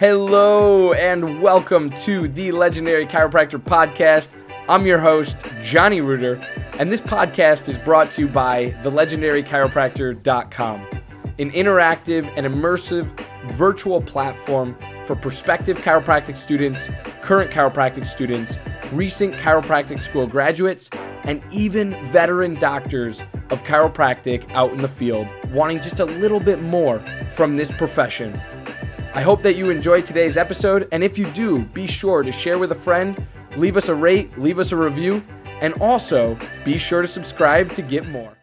Hello and welcome to the Legendary Chiropractor Podcast. I'm your host, Johnny Reuter, and this podcast is brought to you by thelegendarychiropractor.com, an interactive and immersive virtual platform for prospective chiropractic students, current chiropractic students, recent chiropractic school graduates, and even veteran doctors of chiropractic out in the field wanting just a little bit more from this profession. I hope that you enjoyed today's episode, and if you do, be sure to share with a friend, leave us a rate, leave us a review, and also be sure to subscribe to get more.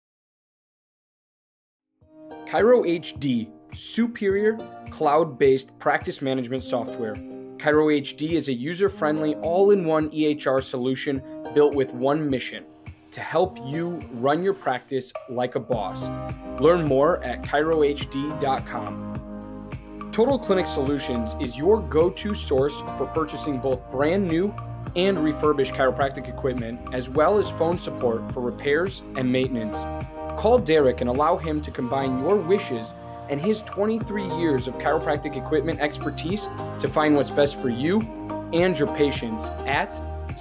Chiro HD, superior cloud-based practice management software. Chiro HD is a user-friendly, all-in-one EHR solution built with one mission: to help you run your practice like a boss. Learn more at chirohd.com. Total Clinic Solutions is your go-to source for purchasing both brand new and refurbished chiropractic equipment, as well as phone support for repairs and maintenance. Call Derek and allow him to combine your wishes and his 23 years of chiropractic equipment expertise to find what's best for you and your patients at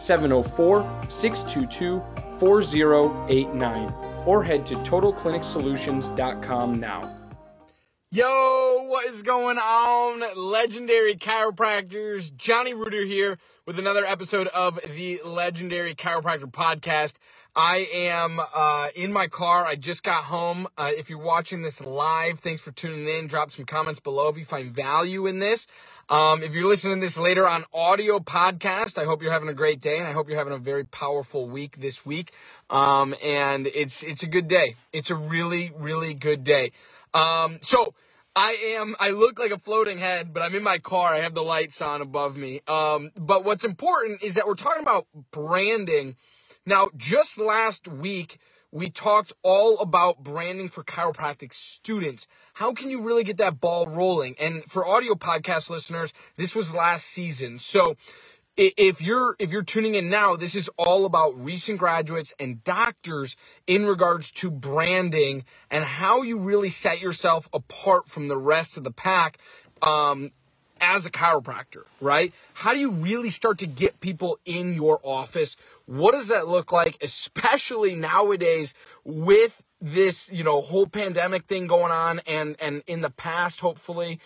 704-622-4089 or head to TotalClinicSolutions.com now. Yo, what is going on, Legendary Chiropractors? Johnny Reuter here with another episode of the Legendary Chiropractor Podcast. I am in my car. I just got home. If you're watching this live, thanks for tuning in. Drop some comments below if you find value in this. If you're listening to this later on audio podcast, I hope you're having a great day, and I hope you're having a very powerful week this week. And it's a good day. It's a really, really good day. So I look like a floating head, but I'm in my car. I have the lights on above me. But what's important is that we're talking about branding. Now, just last week, we talked all about branding for chiropractic students. How can you really get that ball rolling? And for audio podcast listeners, this was last season. So if you're tuning in now, this is all about recent graduates and doctors in regards to branding and how you really set yourself apart from the rest of the pack as a chiropractor, right? How do you really start to get people in your office? What does that look like, especially nowadays with this, whole pandemic thing going on and in the past, hopefully.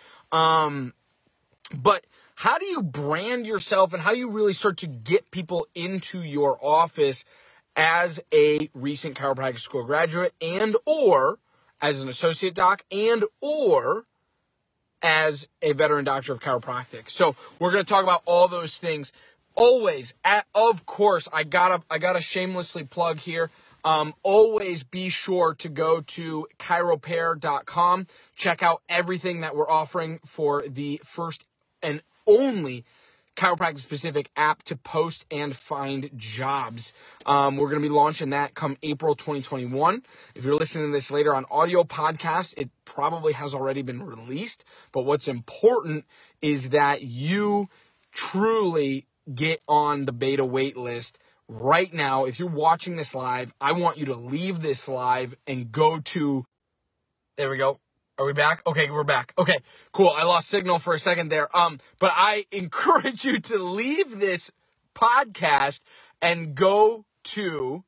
But how do you brand yourself and how do you really start to get people into your office as a recent chiropractic school graduate and or as an associate doc and or as a veteran doctor of chiropractic? So we're going to talk about all those things. Always, of course, I gotta shamelessly plug here. Always be sure to go to chiropair.com. Check out everything that we're offering for the first and only chiropractic-specific app to post and find jobs. We're going to be launching that come April 2021. If you're listening to this later on audio podcast, it probably has already been released. But what's important is that you truly get on the beta wait list right now. If you're watching this live, I want you to leave this live and go to... There we go. Are we back? Okay, we're back. Okay, cool. I lost signal for a second there. But I encourage you to leave this podcast and go to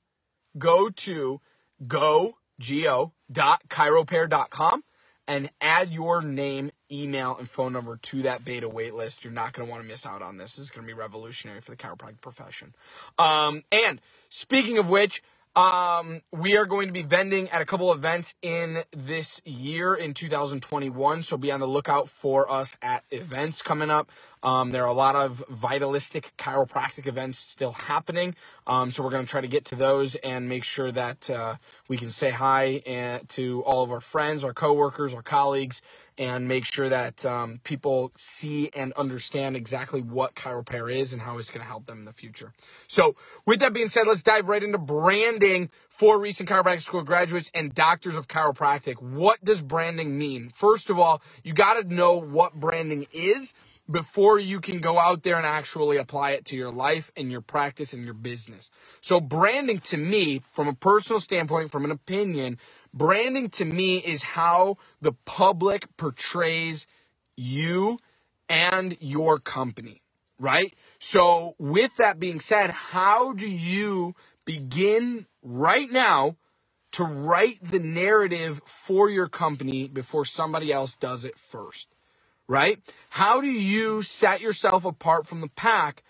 go.chiropair.com and add your name, email, and phone number to that beta wait list. You're not going to want to miss out on this. This is going to be revolutionary for the chiropractic profession. And speaking of which, we are going to be vending at a couple events in this year in 2021. So be on the lookout for us at events coming up. There are a lot of vitalistic chiropractic events still happening. So we're going to try to get to those and make sure that we can say hi to all of our friends, our coworkers, our colleagues, and make sure that people see and understand exactly what ChiroPair is and how it's going to help them in the future. So with that being said, let's dive right into branding for recent chiropractic school graduates and doctors of chiropractic. What does branding mean? First of all, you got to know what branding is before you can go out there and actually apply it to your life and your practice and your business. So branding to me, from a personal standpoint, from an opinion, branding to me is how the public portrays you and your company, right? So with that being said, how do you begin right now to write the narrative for your company before somebody else does it first, right? How do you set yourself apart from the pack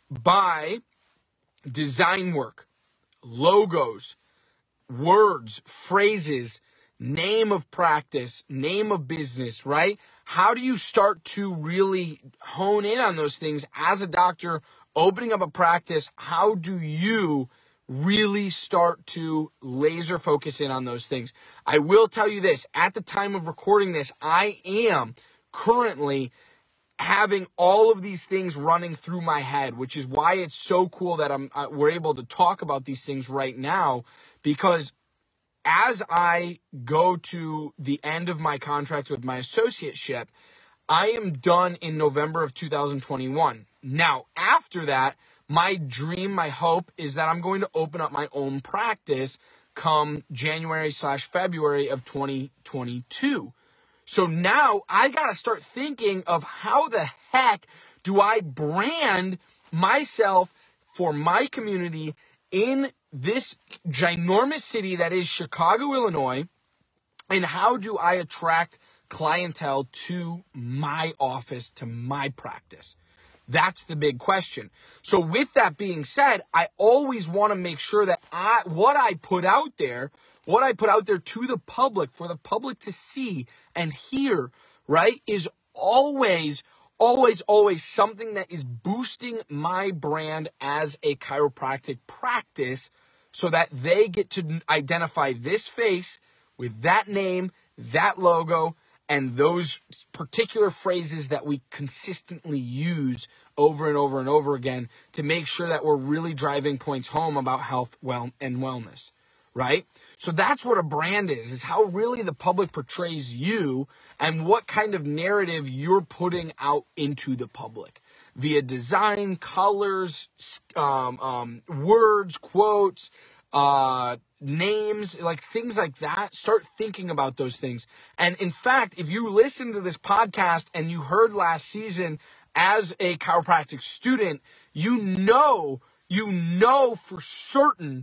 by design work, logos, words, phrases, name of practice, name of business, right? How do you start to really hone in on those things as a doctor opening up a practice? How do you really start to laser focus in on those things? I will tell you this, at the time of recording this, I am currently having all of these things running through my head, which is why it's so cool that we're able to talk about these things right now, because as I go to the end of my contract with my associateship, I am done in November of 2021. Now, after that, my dream, my hope is that I'm going to open up my own practice come January/February of 2022. So now I got to start thinking of how the heck do I brand myself for my community in this ginormous city that is Chicago, Illinois, and how do I attract clientele to my office, to my practice? That's the big question. So with that being said, I always want to make sure that what I put out there to the public, for the public to see and hear, right, is always something that is boosting my brand as a chiropractic practice, so that they get to identify this face with that name, that logo, and those particular phrases that we consistently use over and over and over again to make sure that we're really driving points home about health, and wellness, right? So that's what a brand is how really the public portrays you and what kind of narrative you're putting out into the public via design, colors, words, quotes, names, like things like that. Start thinking about those things. And in fact, if you listen to this podcast and you heard last season as a chiropractic student, you know for certain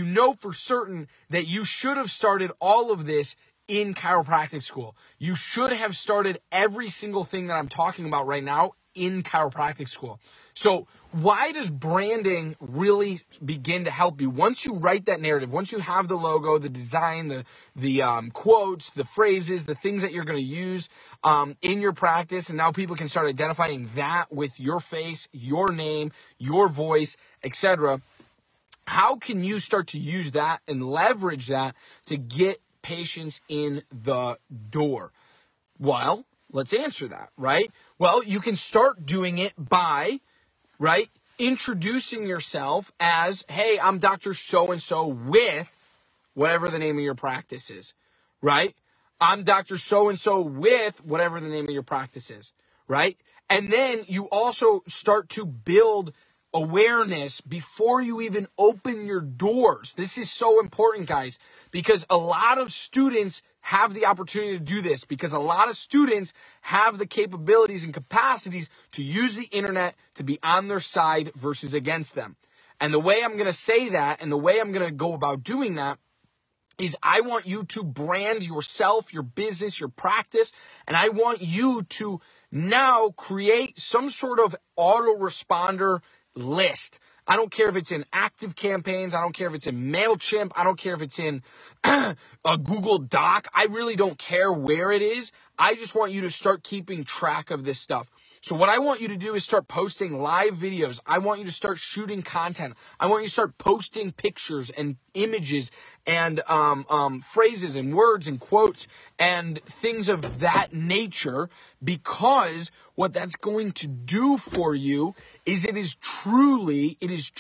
that you should have started all of this in chiropractic school. You should have started every single thing that I'm talking about right now in chiropractic school. So why does branding really begin to help you? Once you write that narrative, once you have the logo, the design, the quotes, the phrases, the things that you're going to use in your practice, and now people can start identifying that with your face, your name, your voice, etc. How can you start to use that and leverage that to get patients in the door? Well, let's answer that, right? Well, you can start doing it by, right, introducing yourself as, hey, I'm Dr. So-and-so with whatever the name of your practice is, right? I'm Dr. So-and-so with whatever the name of your practice is, right? And then you also start to build awareness before you even open your doors. This is so important, guys, because a lot of students have the opportunity to do this, because a lot of students have the capabilities and capacities to use the internet to be on their side versus against them. And the way I'm going to say that, and the way I'm going to go about doing that, is I want you to brand yourself, your business, your practice, and I want you to now create some sort of autoresponder list. I don't care if it's in Active Campaigns. I don't care if it's in MailChimp. I don't care if it's in a Google Doc. I really don't care where it is. I just want you to start keeping track of this stuff. So what I want you to do is start posting live videos. I want you to start shooting content. I want you to start posting pictures and images and phrases and words and quotes and things of that nature, because what that's going to do for you is it is truly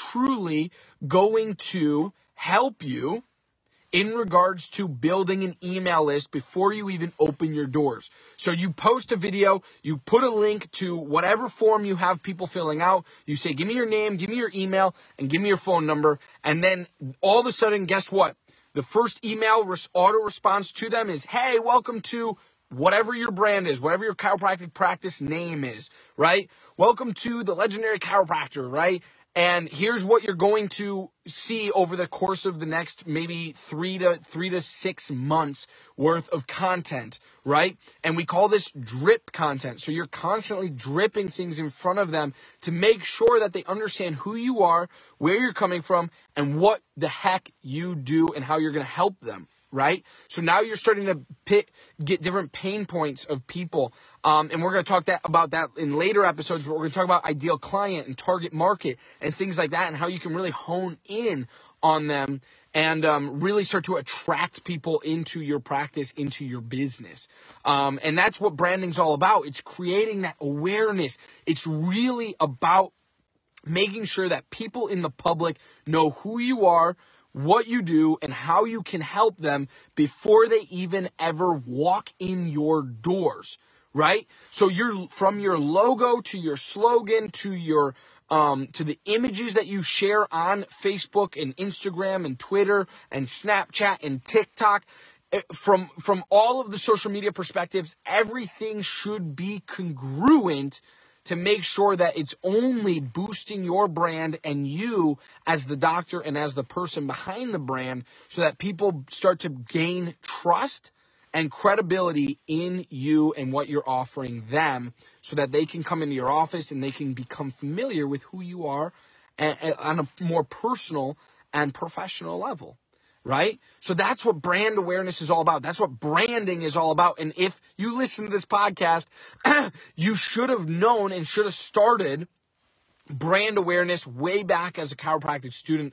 going to help you in regards to building an email list before you even open your doors. So you post a video, you put a link to whatever form you have people filling out. You say, give me your name, give me your email, and give me your phone number. And then all of a sudden, guess what? The first email auto response to them is, hey, welcome to whatever your brand is, whatever your chiropractic practice name is, right? Welcome to the Legendary Chiropractor, right? And here's what you're going to see over the course of the next maybe 3 to 6 months worth of content, right? And we call this drip content. So you're constantly dripping things in front of them to make sure that they understand who you are, where you're coming from, and what the heck you do and how you're going to help them. Right? So now you're starting to get different pain points of people. And we're going to talk about that in later episodes, but we're going to talk about ideal client and target market and things like that, and how you can really hone in on them and really start to attract people into your practice, into your business. And that's what branding's all about. It's creating that awareness. It's really about making sure that people in the public know who you are, what you do, and how you can help them before they even ever walk in your doors, right? So you're from your logo to your slogan to your to the images that you share on Facebook and Instagram and Twitter and Snapchat and TikTok. From all of the social media perspectives, everything should be congruent to make sure that it's only boosting your brand and you as the doctor and as the person behind the brand, so that people start to gain trust and credibility in you and what you're offering them, so that they can come into your office and they can become familiar with who you are on a more personal and professional level. Right? So that's what brand awareness is all about. That's what branding is all about. And if you listen to this podcast, you should have known and should have started brand awareness way back as a chiropractic student,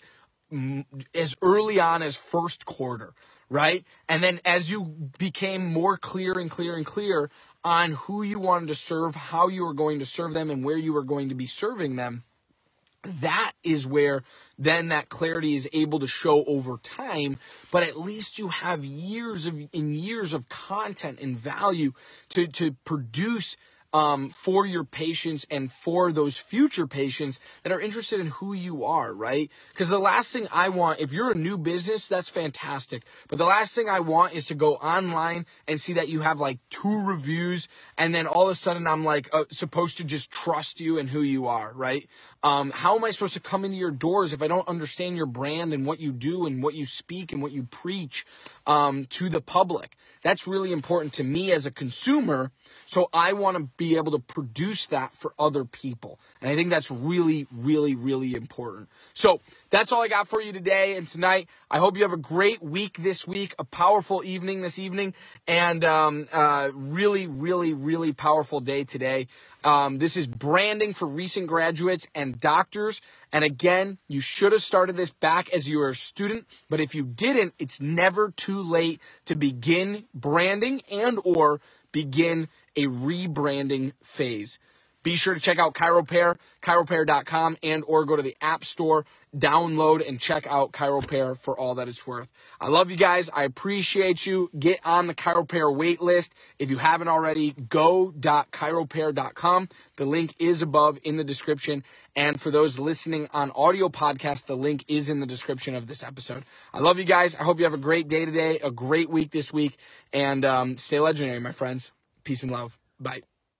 as early on as first quarter, right? And then as you became more clear and clear and clear on who you wanted to serve, how you were going to serve them, and where you were going to be serving them, that is where then that clarity is able to show over time. But at least you have years of content and value to produce for your patients and for those future patients that are interested in who you are, right? Because the last thing I want, if you're a new business, that's fantastic. But the last thing I want is to go online and see that you have like 2 reviews, and then all of a sudden I'm like supposed to just trust you and who you are, right? How am I supposed to come into your doors if I don't understand your brand and what you do and what you speak and what you preach to the public? That's really important to me as a consumer. So I want to be able to produce that for other people. And I think that's really, really, really important. So that's all I got for you today and tonight. I hope you have a great week this week, a powerful evening this evening, and really, really, really powerful day today. This is branding for recent graduates and doctors. And again, you should have started this back as you were a student, but if you didn't, it's never too late to begin branding and or begin a rebranding phase. Be sure to check out ChiroPair, chiropair.com, and or go to the App Store, download and check out ChiroPair for all that it's worth. I love you guys. I appreciate you. Get on the ChiroPair wait list. If you haven't already, go.chiropair.com. The link is above in the description. And for those listening on audio podcast, the link is in the description of this episode. I love you guys. I hope you have a great day today, a great week this week, and stay legendary, my friends. Peace and love. Bye.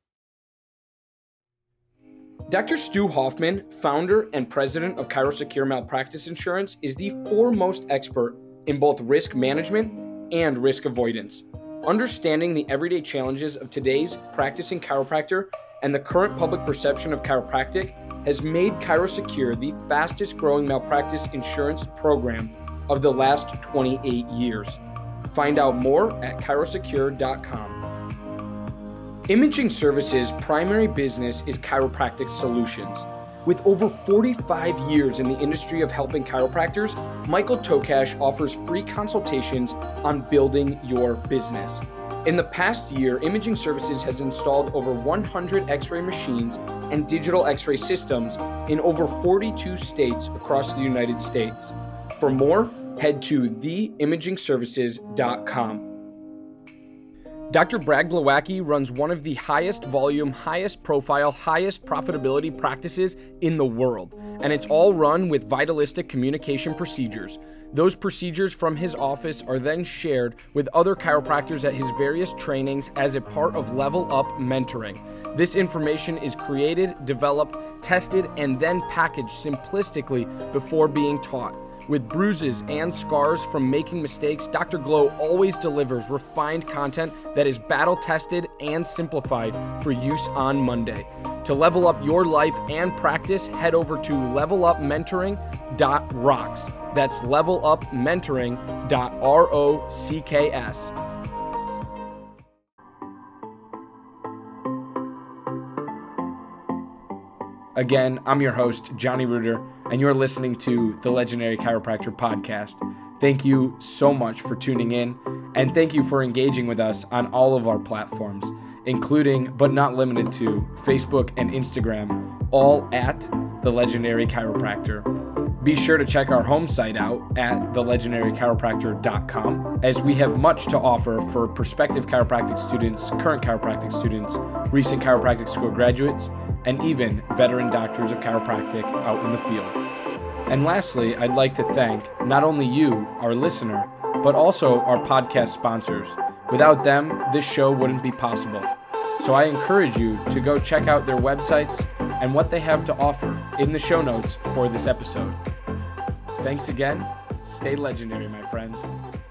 Dr. Stu Hoffman, founder and president of ChiroSecure Malpractice Insurance, is the foremost expert in both risk management and risk avoidance. Understanding the everyday challenges of today's practicing chiropractor and the current public perception of chiropractic has made ChiroSecure the fastest growing malpractice insurance program of the last 28 years. Find out more at chirosecure.com. Imaging Services' primary business is chiropractic solutions. With over 45 years in the industry of helping chiropractors, Michael Tokash offers free consultations on building your business. In the past year, Imaging Services has installed over 100 X-ray machines and digital X-ray systems in over 42 states across the United States. For more, head to theimagingservices.com. Dr. Brad Glowacki runs one of the highest volume, highest profile, highest profitability practices in the world, and it's all run with vitalistic communication procedures. Those procedures from his office are then shared with other chiropractors at his various trainings as a part of Level Up Mentoring. This information is created, developed, tested, and then packaged simplistically before being taught. With bruises and scars from making mistakes, Dr. Glow always delivers refined content that is battle-tested and simplified for use on Monday. To level up your life and practice, head over to levelupmentoring.rocks. That's levelupmentoring.rocks. Again, I'm your host, Johnny Reuter, and you're listening to the Legendary Chiropractor Podcast. Thank you so much for tuning in, and thank you for engaging with us on all of our platforms, including, but not limited to, Facebook and Instagram, all at The Legendary Chiropractor. Be sure to check our home site out at thelegendarychiropractor.com, as we have much to offer for prospective chiropractic students, current chiropractic students, recent chiropractic school graduates, and even veteran doctors of chiropractic out in the field. And lastly, I'd like to thank not only you, our listener, but also our podcast sponsors. Without them, this show wouldn't be possible. So I encourage you to go check out their websites and what they have to offer in the show notes for this episode. Thanks again. Stay legendary, my friends.